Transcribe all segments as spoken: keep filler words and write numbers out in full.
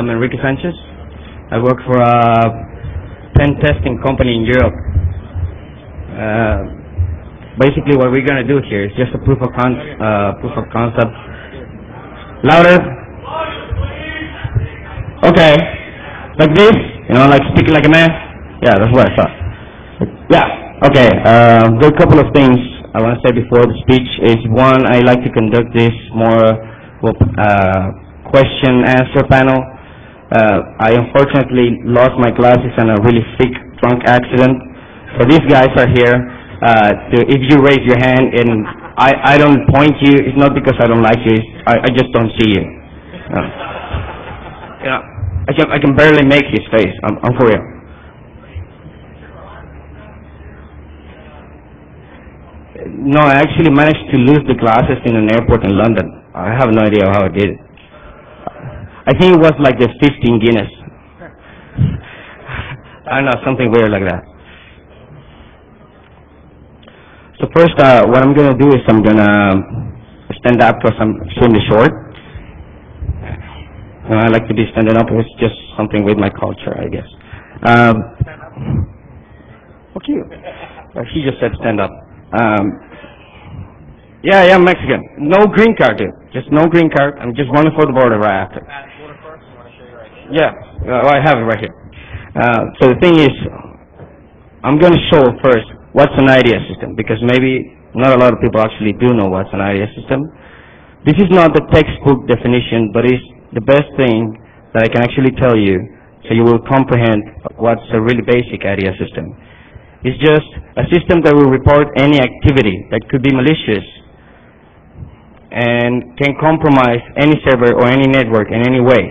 I'm Enrique Sanchez. I work for a pen testing company in Europe. Uh, basically, what we're going to do here is just a proof of con uh, proof of concept. Louder. Okay. Like this. You know, like speaking like a man. Yeah, that's what I thought. Yeah. Okay. Uh, there are a couple of things I want to say before the speech. Is one, I like to conduct this more well, uh, question-answer panel. Uh, I unfortunately lost my glasses in a really sick drunk accident. So these guys are here. Uh, to, if you raise your hand and I, I don't point you, it's not because I don't like you. It's, I, I just don't see you. Uh, you know, I can I can barely make his face. I'm, I'm for real. No, I actually managed to lose the glasses in an airport in London. I have no idea how I did it. I think it was like the fifteen Guinness. I don't know, something weird like that. So first, uh, what I'm going to do is I'm going to stand up because I'm extremely short. And I like to be standing up. It's just something with my culture, I guess. Um, okay. Uh, he just said stand up. Um, yeah, yeah, I'm Mexican. No green card, dude. Just no green card. I'm just running for the border right after. Yeah, uh, well, I have it right here. Uh, so the thing is, I'm going to show first what's an IDEA system, because maybe not a lot of people actually do know what's an IDEA system. This is not the textbook definition, but it's the best thing that I can actually tell you, so you will comprehend what's a really basic IDEA system. It's just a system that will report any activity that could be malicious and can compromise any server or any network in any way.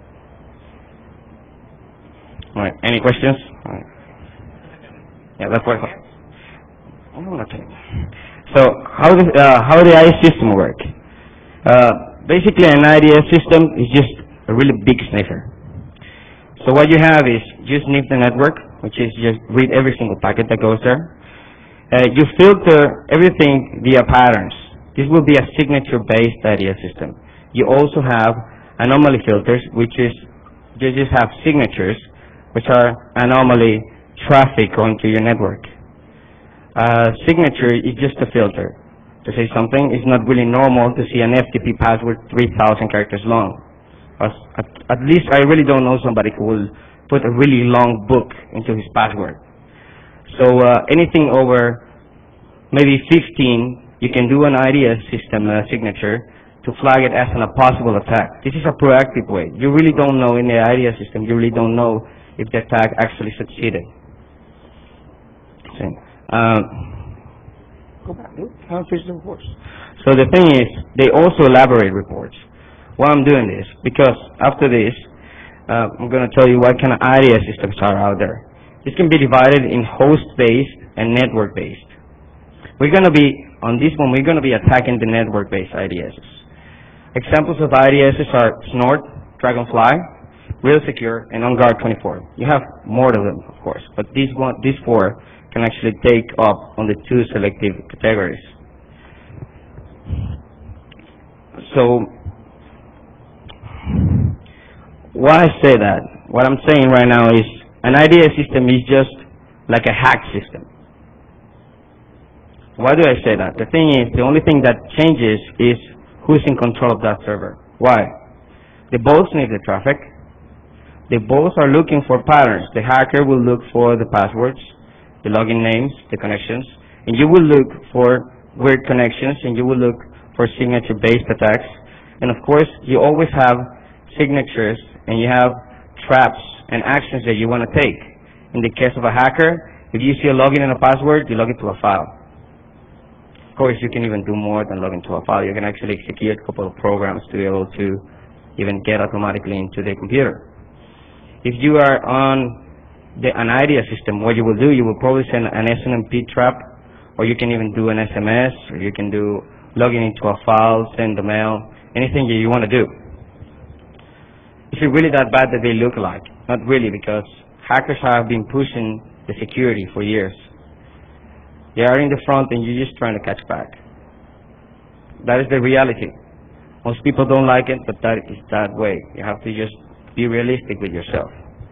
All right, any questions? All right. Yeah, that's what I thought. Okay. So how the, uh, how the IDEA system work? Uh, basically, an IDEA system is just a really big sniffer. So what you have is you sniff the network, which is just read every single packet that goes there. Uh, you filter everything via patterns. This will be a signature-based IDEA system. You also have anomaly filters, which is you just have signatures, which are anomaly traffic going to your network. Uh, signature is just a filter. To say something, it's not really normal to see an F T P password three thousand characters long. At, at least I really don't know somebody who will put a really long book into his password. So uh, anything over maybe fifteen, you can do an IDEA system uh, signature to flag it as an, a possible attack. This is a proactive way. You really don't know in the IDEA system, you really don't know if the attack actually succeeded. See. Um, Go back, dude. Can't finish the reports. So the thing is, they also elaborate reports. Why I'm doing this? Because after this, uh, I'm going to tell you what kind of IDEA systems are out there. This can be divided in host-based and network-based. We're going to be, on this one, we're going to be attacking the network-based I D Ss. Examples of I D Ss are Snort, Dragonfly, Real Secure, and OnGuard twenty-four. You have more of them, of course, but these one, these four can actually take up on the two selective categories. So, why I say that? What I'm saying right now is an IDEA system is just like a hack system. Why do I say that? The thing is, the only thing that changes is who's in control of that server. Why? They both sniff the traffic. They both are looking for patterns. The hacker will look for the passwords, the login names, the connections, and you will look for weird connections, and you will look for signature-based attacks. And of course, you always have signatures, and you have traps and actions that you want to take. In the case of a hacker, if you see a login and a password, you log into a file. Of course, you can even do more than log into a file. You can actually execute a couple of programs to be able to even get automatically into the computer. If you are on The, an IDEA system, what you will do, you will probably send an S N M P trap, or you can even do an S M S, or you can do logging into a file, send the mail, anything that you want to do. Is it really that bad that they look alike? Not really, because hackers have been pushing the security for years. They are in the front and you're just trying to catch back. That is the reality. Most people don't like it, but that is that way. You have to just be realistic with yourself.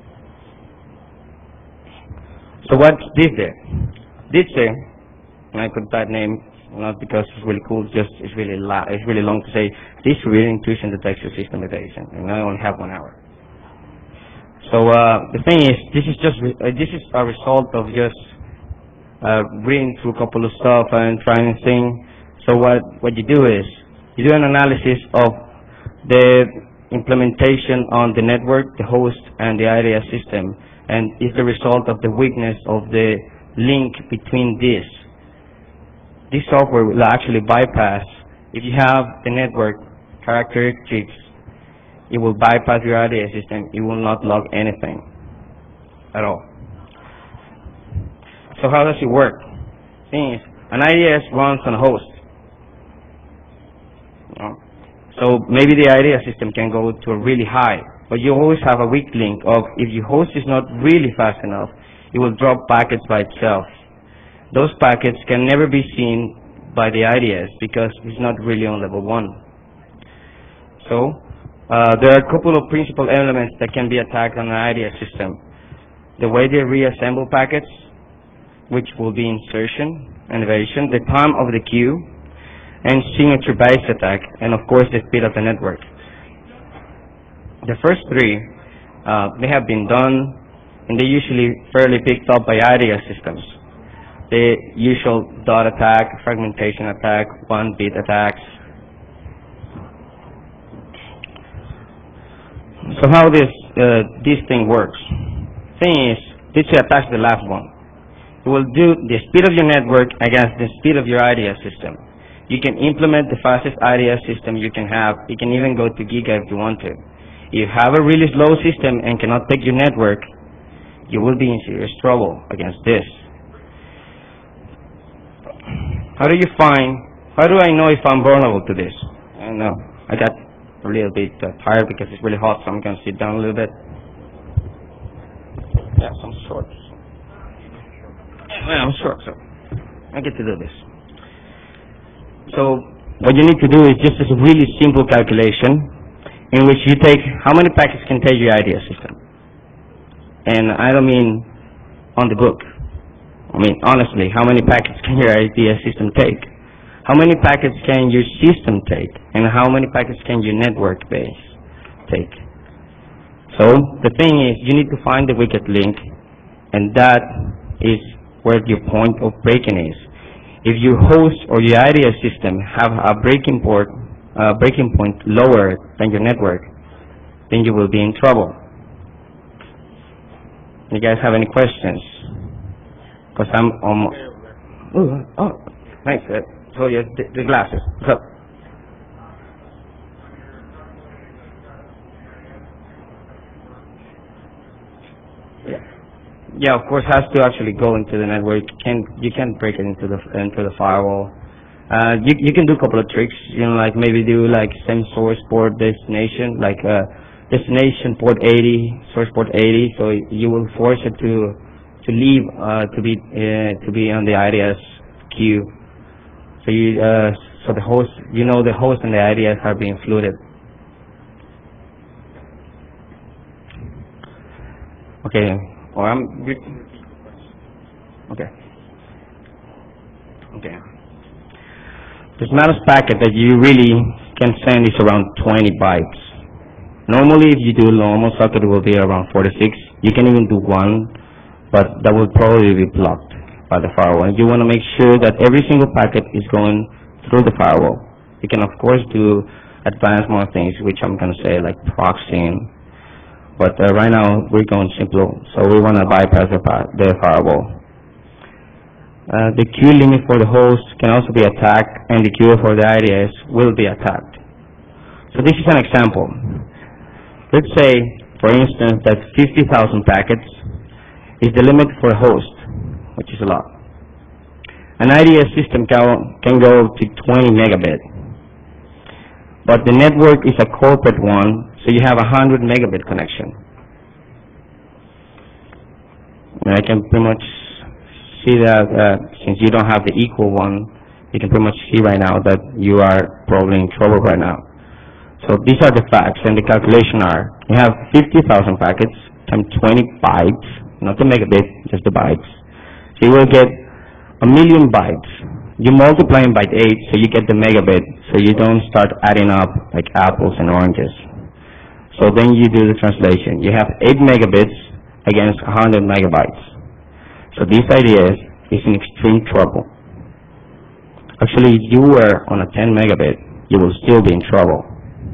So what's D I T S E? D I T S E, and I put that name not because it's really cool, just it's really la it's really long to say. Distributed Intuition Detection System Evasion, and I only have one hour. So uh, the thing is, this is just re uh, this is a result of just uh, reading through a couple of stuff and trying to think. So what what you do is you do an analysis of the implementation on the network, the host, and the I D S system, and is the result of the weakness of the link between this. This software will actually bypass, if you have the network characteristics, it will bypass your I D S system. It will not log anything at all. So how does it work? Thing is, an I D S runs on a host. You know? So maybe the I D S system can go to a really high, but you always have a weak link of if your host is not really fast enough, it will drop packets by itself. Those packets can never be seen by the I D S because it's not really on level one. So uh, there are a couple of principal elements that can be attacked on an I D S system. The way they reassemble packets, which will be insertion and evasion, the time of the queue, and signature-based attack, and of course the speed of the network. The first three, uh, they have been done, and they're usually fairly picked up by I D S systems. The usual dot attack, fragmentation attack, one bit attacks. So how this uh, this thing works? Thing is, this attacks the last one. It will do the speed of your network against the speed of your I D S system. You can implement the fastest I D S system you can have. You can even go to Giga if you want to. If you have a really slow system and cannot take your network, you will be in serious trouble against this. How do you find, how do I know if I'm vulnerable to this? I don't know. I got a little bit uh, tired because it's really hot, so I'm going to sit down a little bit. Yeah, some shorts. Yeah, I'm short, so I get to do this. So what you need to do is just a really simple calculation in which you take how many packets can take your I D S system. And I don't mean on the book. I mean, honestly, how many packets can your I D S system take? How many packets can your system take? And how many packets can your network base take? So the thing is, you need to find the weakest link, and that is where your point of breaking is. If your host or your I D S system have a breaking port, uh, breaking point lower than your network, then you will be in trouble. You guys have any questions? Because I'm almost. Oh, oh, nice. Uh, so yes, the, the glasses. So. Yeah. Yeah, of course, has to actually go into the network. You can't you can't break it into the into the firewall. Uh, you you can do a couple of tricks. You know, like maybe do like same source port destination, like uh, destination port eighty, source port eighty. So you will force it to. to leave uh, to be uh, to be on the I D S queue. So you uh, so the host, you know, the host and the I D S are being flooded. Okay, or I'm okay. Okay. The smallest packet that you really can send is around twenty bytes. Normally, if you do normal socket, it will be around forty-six. You can even do one, but that will probably be blocked by the firewall. And you want to make sure that every single packet is going through the firewall. You can, of course, do advanced more things, which I'm going to say, like proxying. But uh, right now, we're going simple, so we want to bypass the, the firewall. Uh, the queue limit for the host can also be attacked, and the queue for the I D S will be attacked. So this is an example. Let's say, for instance, that fifty thousand packets is the limit for a host, which is a lot. An I D S system can, can go to twenty megabit, but the network is a corporate one, so you have a one hundred megabit connection. And I can pretty much see that uh, since you don't have the equal one, you can pretty much see right now that you are probably in trouble right now. So these are the facts, and the calculation are, you have fifty thousand packets times twenty bytes, not the megabit, just the bytes. So you will get a million bytes. You multiply by eight, so you get the megabit, so you don't start adding up like apples and oranges. So then you do the translation. You have eight megabits against one hundred megabytes. So this idea is in extreme trouble. Actually, if you were on a ten megabit, you will still be in trouble.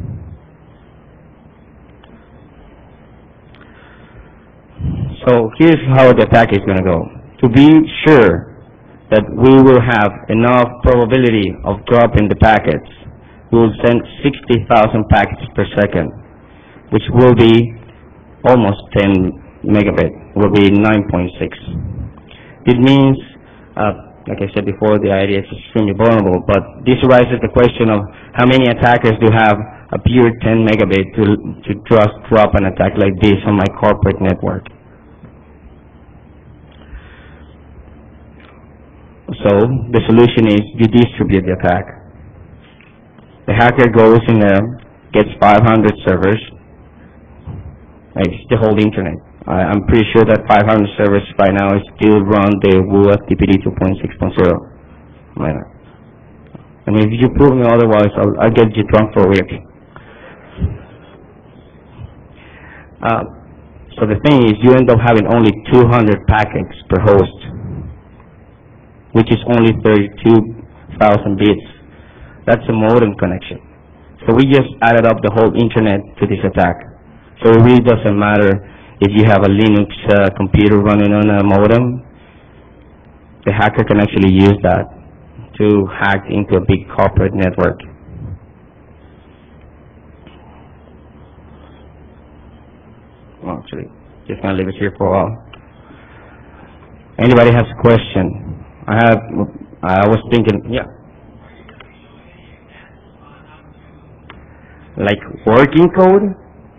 So here's how the attack is going to go. To be sure that we will have enough probability of dropping the packets, we will send sixty thousand packets per second, which will be almost ten megabit, will be nine point six. This means, uh, like I said before, the I D S is extremely vulnerable, but this raises the question of how many attackers do have a pure ten megabit to, to just drop an attack like this on my corporate network. So the solution is you distribute the attack. The hacker goes in there, gets five hundred servers, it's the whole internet. I, I'm pretty sure that five hundred servers by now still run the W U F T P D two point six point zero. I mean, if you prove me otherwise, I'll, I'll get you drunk for a week. Uh, so the thing is, you end up having only two hundred packets per host, which is only thirty-two thousand bits. That's a modem connection. So we just added up the whole internet to this attack. So it really doesn't matter if you have a Linux uh, computer running on a modem. The hacker can actually use that to hack into a big corporate network. Well, actually, just gonna leave it here for a while. Anybody has a question? I have, I was thinking, yeah. Like working code?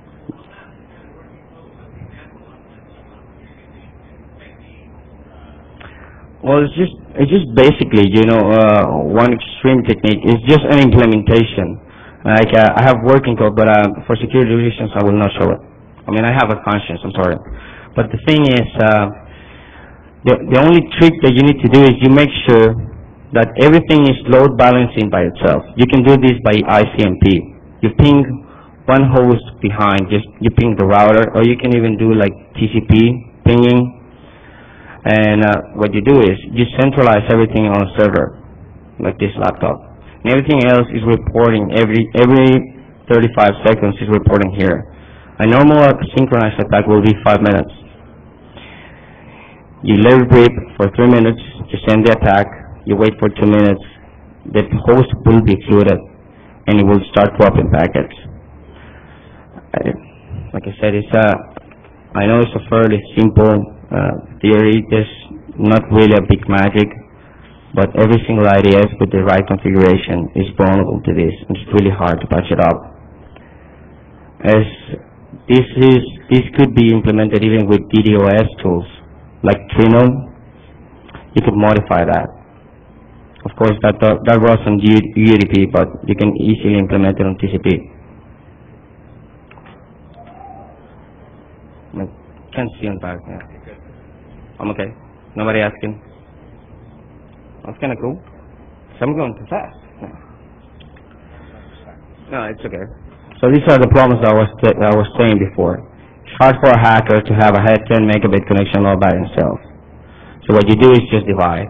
Well, it's just, it's just basically, you know, uh, one extreme technique. It's just an implementation. Like, uh, I have working code, but uh, for security reasons, I will not show it. I mean, I have a conscience, I'm sorry. But the thing is, uh, The, the only trick that you need to do is you make sure that everything is load balancing by itself. You can do this by I C M P. You ping one host behind, just you ping the router, or you can even do like T C P pinging. And uh, what you do is you centralize everything on a server, like this laptop. And everything else is reporting every every thirty-five seconds is reporting here. A normal synchronized attack will be five minutes. You let it rip for three minutes, you send the attack, you wait for two minutes, the host will be flooded, and it will start dropping packets. Uh, like I said, it's a, I know it's a fairly simple uh, theory, there's not really a big magic, but every single I D S with the right configuration is vulnerable to this, and it's really hard to patch it up. As this is, this could be implemented even with DDoS tools, like Trino. You could modify that. Of course, that uh, that runs on U D P, but you can easily implement it on T C P. I can't see on back. Yeah. I'm okay. Nobody asking. That's kind of cool. So I'm going too fast. No. no, it's okay. So these are the problems that I was I was saying before. It's hard for a hacker to have a head ten megabit connection all by himself. So what you do is just divide.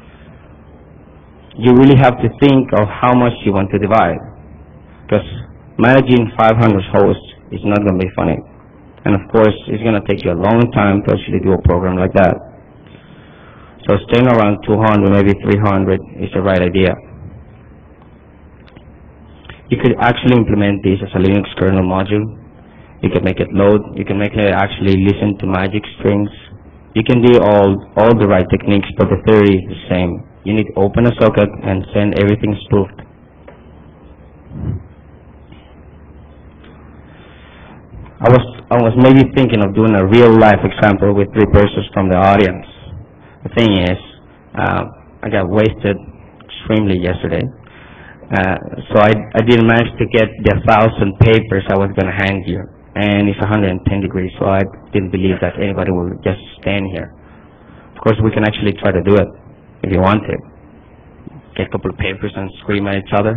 You really have to think of how much you want to divide, because managing five hundred hosts is not going to be funny. And of course, it's going to take you a long time to actually do a program like that. So staying around two hundred, maybe three hundred is the right idea. You could actually implement this as a Linux kernel module. You can make it load. You can make it actually listen to magic strings. You can do all all the right techniques, but the theory is the same. You need to open a socket and send everything spoofed. I was I was maybe thinking of doing a real life example with three persons from the audience. The thing is, uh, I got wasted extremely yesterday. Uh, so I, I didn't manage to get the thousand papers I was going to hand you. And it's one hundred ten degrees, so I didn't believe that anybody would just stand here. Of course, we can actually try to do it if you want to. Get a couple of papers and scream at each other.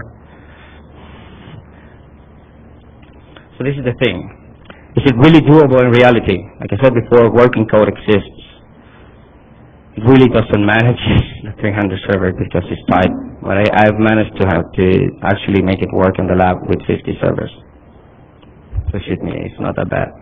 So this is the thing. Is it really doable in reality? Like I said before, working code exists. It really doesn't manage the three hundred server because it's tight. But I, I've managed to have to actually make it work in the lab with fifty servers. So shoot me, it's not that bad.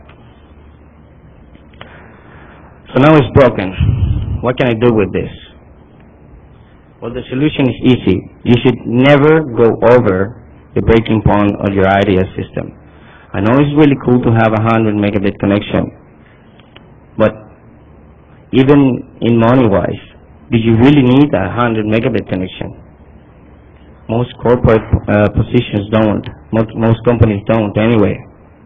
So now it's broken. What can I do with this? Well, the solution is easy. You should never go over the breaking point of your I D S system. I know it's really cool to have a one hundred megabit connection, but even in money-wise, do you really need a one hundred megabit connection? Most corporate uh, positions don't. Most, most companies don't anyway.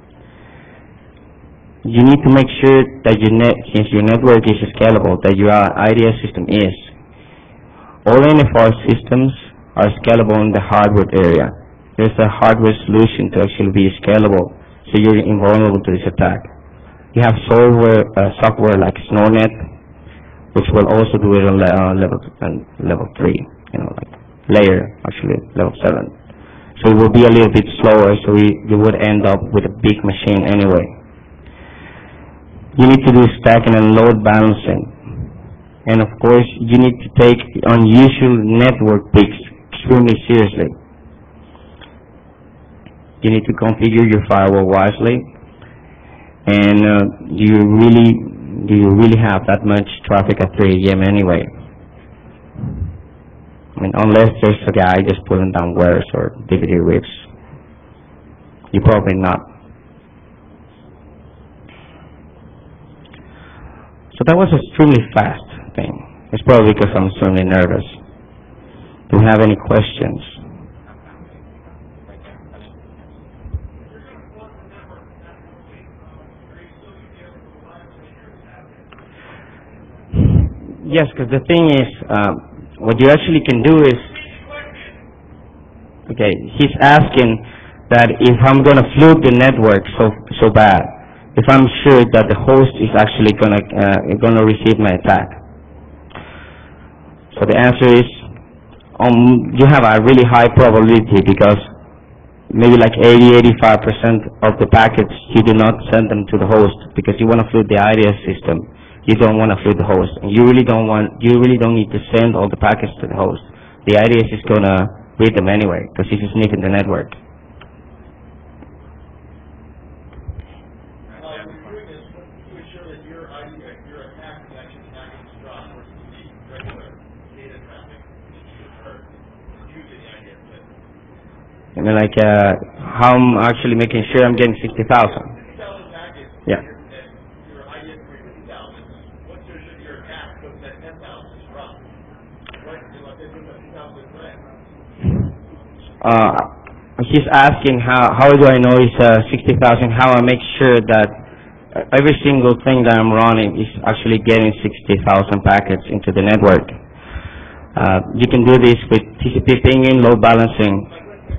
You need to make sure that your net, since your network is scalable, that your I D S system is. All N F R systems are scalable in the hardware area. There's a hardware solution to actually be scalable, so you're invulnerable to this attack. You have software, uh, software like SNORNet, which will also do it on le uh, level uh, level three, you know, like layer actually level seven. So it will be a little bit slower, so we, you would end up with a big machine anyway. You need to do stacking and load balancing. And of course, you need to take unusual network peaks extremely seriously. You need to configure your firewall wisely. And uh, do you really, do you really have that much traffic at three A M anyway? I mean, unless there's a guy just pulling down wares or D V D rips. You're probably not. So that was extremely fast thing. It's probably because I'm extremely nervous. Do you have any questions? Yes, because the thing is, um, what you actually can do is, okay, he's asking that if I'm going to fluke the network so so bad, if I'm sure that the host is actually gonna uh, gonna receive my attack. So the answer is, um, you have a really high probability because maybe like eighty to eighty-five percent of the packets you do not send them to the host because you want to fluke the I D S system. You don't want to fluke the host, and you really don't want you really don't need to send all the packets to the host. The I D S is gonna read them anyway because it's sniffing the network. I mean, like, uh, how I'm actually making sure I'm getting sixty thousand. Yeah. Uh, he's asking how, how do I know it's uh, sixty thousand, how I make sure that every single thing that I'm running is actually getting sixty thousand packets into the network. Uh, you can do this with T C P pinging, load balancing.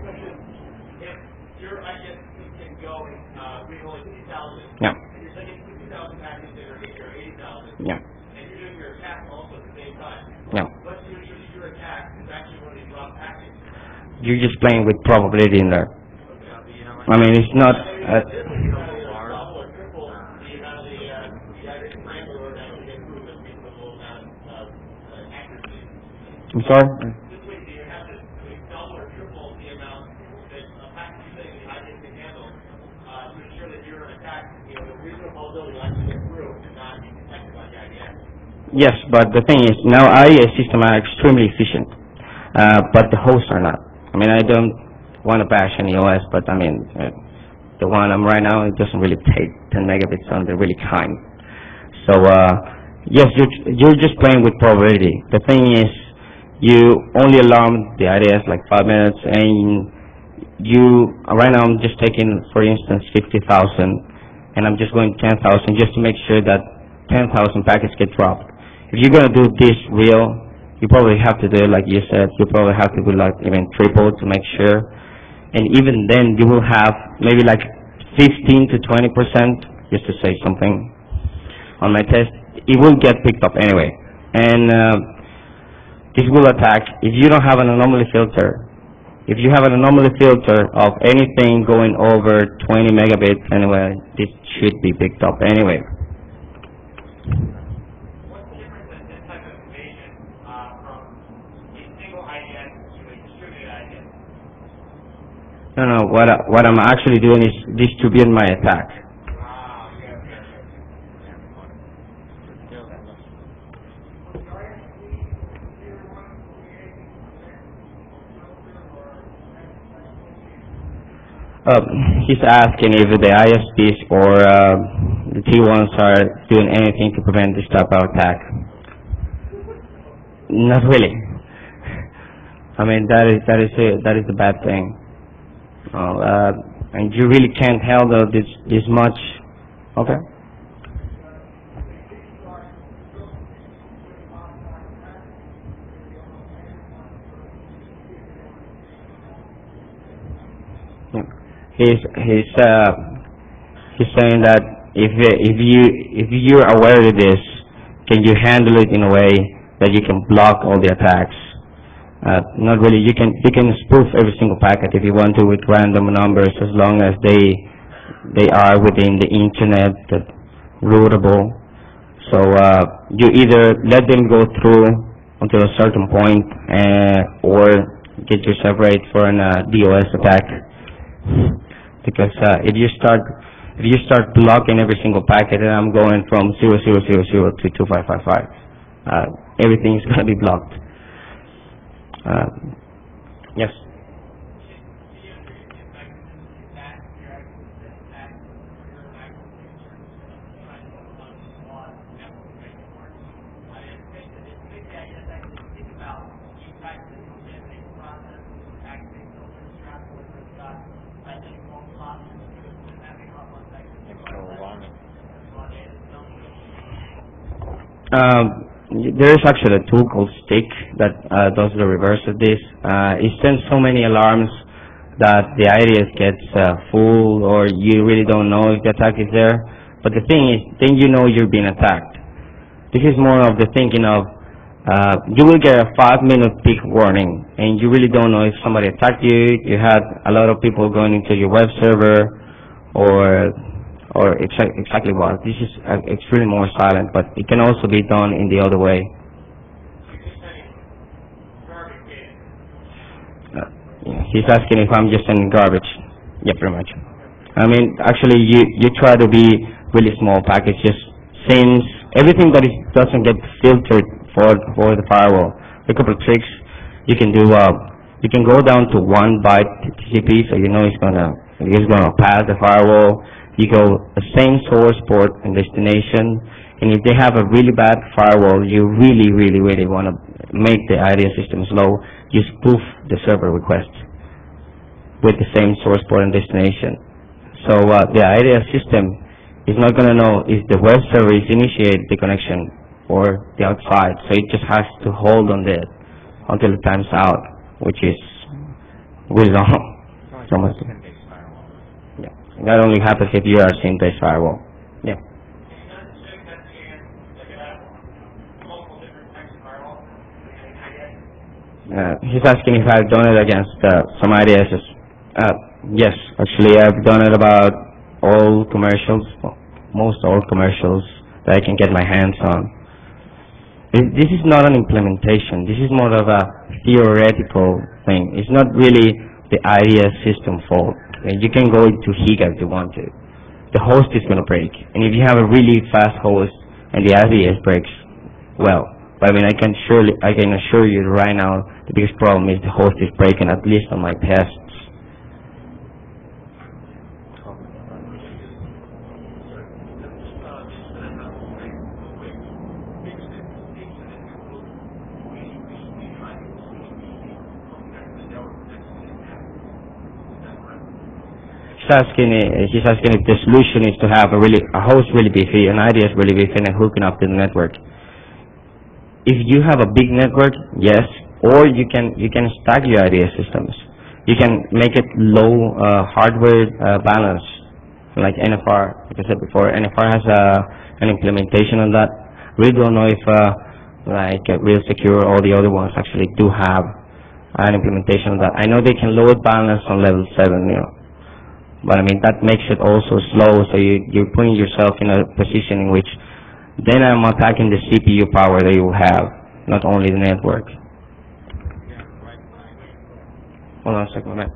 Yeah. Yeah. Yeah. You're just playing with probability in there. I mean, it's not. Uh, I'm sorry? Yes, but the thing is, now I D S systems are extremely efficient, uh, but the hosts are not. I mean, I don't want to bash any O S, but I mean, uh, the one I'm right now, it doesn't really take ten megabits on the really kind. So, uh, yes, you're, you're just playing with probability. The thing is, you only alarm the I D S like five minutes, and you, right now I'm just taking, for instance, fifty thousand, and I'm just going ten thousand just to make sure that ten thousand packets get dropped. If you're going to do this real, You probably have to do, like you said, you probably have to do like even triple to make sure. And even then, you will have maybe like fifteen to twenty percent, just to say something, on my test. It will get picked up anyway. And uh, this will attack, if you don't have an anomaly filter, if you have an anomaly filter of anything going over twenty megabits anyway, this should be picked up anyway. What's the difference in this type of invasion uh, from a single I D S to a distributed I D S? No, no, what, I, what I'm actually doing is distributing my attack. Ah, okay, okay, okay. Uh, he's asking if the I S Ps or uh, the T ones are doing anything to prevent this type of attack. Not really. I mean, that is that is a, that is the bad thing. Uh, uh, and you really can't handle this this much. Okay. Yeah. He's he's uh, he's saying that if if you if you're aware of this, can you handle it in a way that you can block all the attacks? Uh, not really. You can you can spoof every single packet if you want to with random numbers, as long as they they are within the internet, the routable. So uh, you either let them go through until a certain point, uh, or get yourself ready for an uh, DOS attack. Because uh, if you start if you start blocking every single packet, and I'm going from zero zero zero zero to two five five five, uh, everything is going to be blocked. Uh, yes. Um, there is actually a tool called Stick that uh, does the reverse of this. Uh, it sends so many alarms that the I D S gets uh, full, or you really don't know if the attack is there. But the thing is, then you know you're being attacked. This is more of the thinking of, uh, you will get a five minute peak warning, and you really don't know if somebody attacked you, you had a lot of people going into your web server, or or exa exactly what. This is uh, extremely more silent, but it can also be done in the other way. Uh, yeah, he's asking if I'm just sending garbage. Yeah, pretty much. I mean, actually, you you try to be really small packages, since everything that is, doesn't get filtered for for the firewall. A couple of tricks you can do. Uh, you can go down to one byte T C P, so you know it's gonna it's gonna pass the firewall. You go the same source port and destination, and if they have a really bad firewall, you really, really, really want to make the I D S system slow, you spoof the server request with the same source port and destination. So uh, the I D S system is not going to know if the web server is initiated the connection or the outside, so it just has to hold on it until it times out, which is really long. So much. That only happens if you are scene-based firewall. Yeah. Uh, he's asking if I've done it against uh, some I D Ss. Uh, yes, actually I've done it about all commercials, well, most all commercials that I can get my hands on. This is not an implementation. This is more of a theoretical thing. It's not really the I D S system fault. And you can go to Higa if you want to. The host is going to break. And if you have a really fast host and the I D S breaks, well, but I mean, I can surely, I can assure you right now, the biggest problem is the host is breaking, at least on my tests. He's asking, uh, he's asking if the solution is to have a really a host really beefy, an I D S really beefy, and hooking up to the network. if you have a big network, yes, or you can you can stack your I D S systems. You can make it low uh, hardware uh, balance, like N F R. Like I said before, N F R has uh, an implementation on that. We don't know if uh, like uh, Real Secure or the other ones actually do have an implementation of that. I know they can load balance on level seven, you know, but I mean that makes it also slow. So you you're putting yourself in a position in which then I'm attacking the C P U power that you have, not only the network. Hold on a second, man.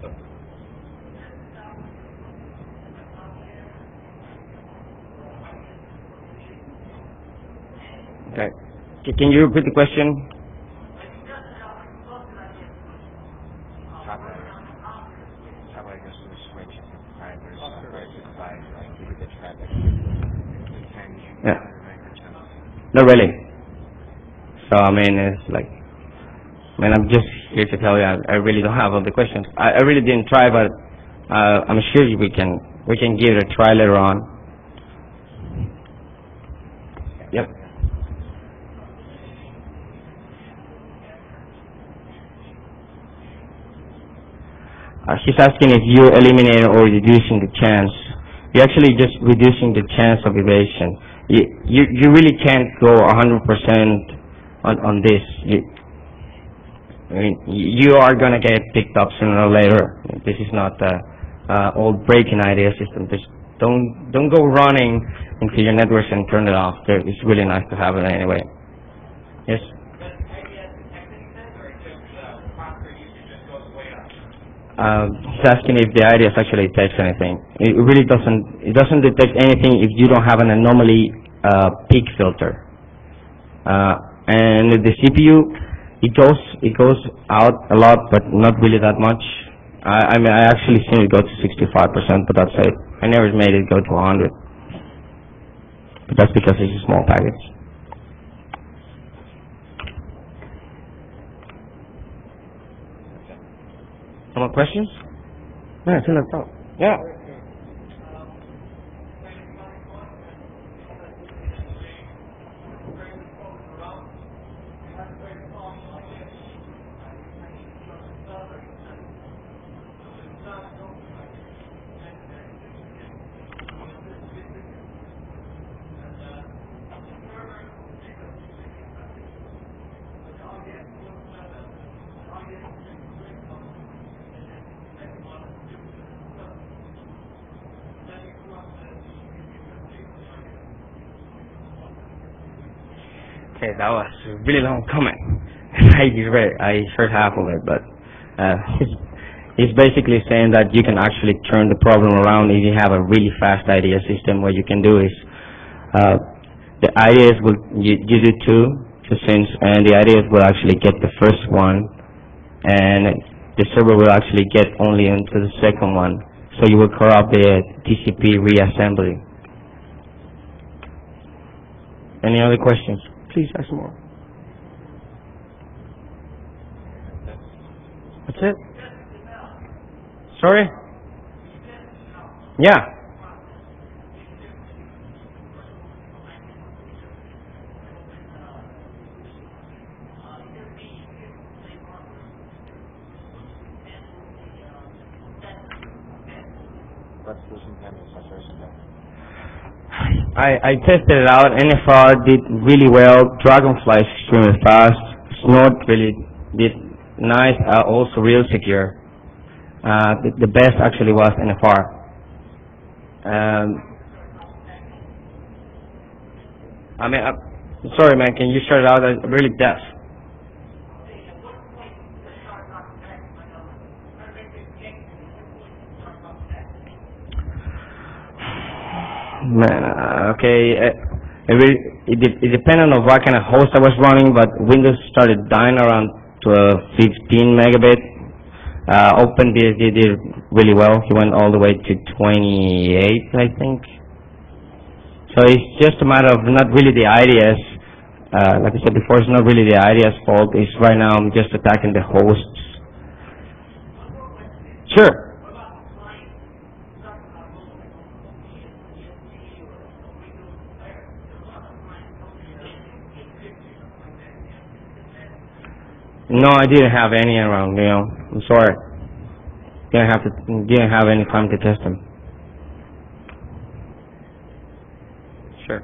Okay. C- Can you repeat the question? Yeah. Not really. So I mean, it's like, I mean, I'm just here to tell you, I, I really don't have all the questions. I, I really didn't try, but uh, I'm sure we can we can give it a try later on. Yep. Uh, she's asking if you're eliminating or reducing the chance. You're actually just reducing the chance of evasion. You you, you really can't go one hundred percent on on this. You, I mean, you are gonna get picked up sooner or later. This is not a uh, old breaking idea system. Just don't don't go running into your networks and turn it off. There- It's really nice to have it anyway. Yes. Uh, he's asking if the I D S actually detects anything. It really doesn't. It doesn't detect anything if you don't have an anomaly uh, peak filter. Uh, and the C P U, it goes it goes out a lot, but not really that much. I, I mean, I actually seen it go to sixty-five percent, but that's it. I never made it go to one hundred. But that's because it's a small package. Some more questions? Yeah, it's in the top. Yeah. Okay, that was a really long comment. I read, I heard half of it, but uh, he's, he's basically saying that you can actually turn the problem around if you have a really fast I D S system. What you can do is uh, the I D S will you, you do two two sins, and the I D S will actually get the first one, and the server will actually get only into the second one. So you will corrupt the T C P reassembly. Any other questions? Please ask more. That's it? Sorry? Yeah. I, I tested it out. N F R did really well. Dragonfly is extremely fast. Snort really did nice. Uh, also real secure. Uh, the, the best actually was N F R. Um, I mean, uh, sorry man, can you shut it out? I'm really deaf. Man, uh, okay. Uh, it, really, it, de- it depended on what kind of host I was running, but Windows started dying around to uh, fifteen megabit. Uh, OpenBSD did really well. He went all the way to twenty-eight, I think. So it's just a matter of not really the I D S. Uh, like I said before, it's not really the I D S fault. It's right now I'm just attacking the hosts. Sure. No, I didn't have any around, you know. I'm sorry. Didn't have to, didn't have any time to test them. Sure.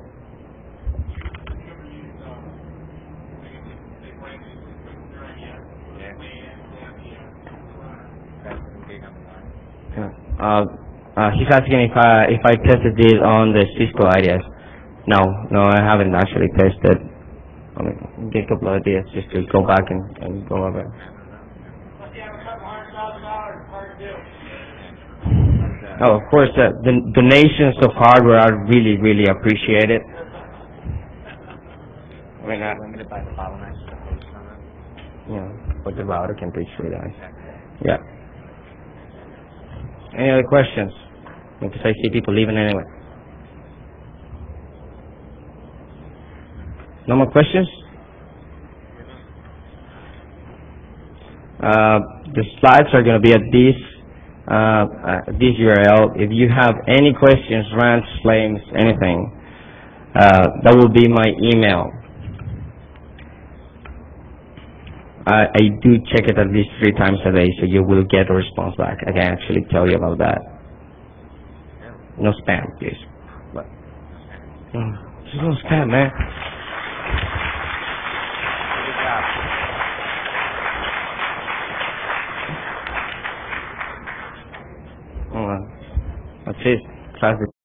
Yeah. Uh, uh, he's asking if I if I tested it on the Cisco ideas. No, no, I haven't actually tested. I mean, get a couple of ideas just to go back and, and go over it. But you have a couple hundred thousand dollars, it's hard to do. Oh, of course, uh, the donations of hardware are really, really appreciated. I mean, uh, Limited by the bottlenecks that based on it. you know, but the router can reach through that. Yeah. Any other questions? Because I see people leaving anyway. No more questions? Uh, the slides are going to be at this uh, uh, this U R L. If you have any questions, rants, flames, anything, uh, that will be my email. I, I do check it at least three times a day, so you will get a response back. I can actually tell you about that. No spam, please. But, mm, there's no spam, man. Good job. Hold on. That's it. Classic.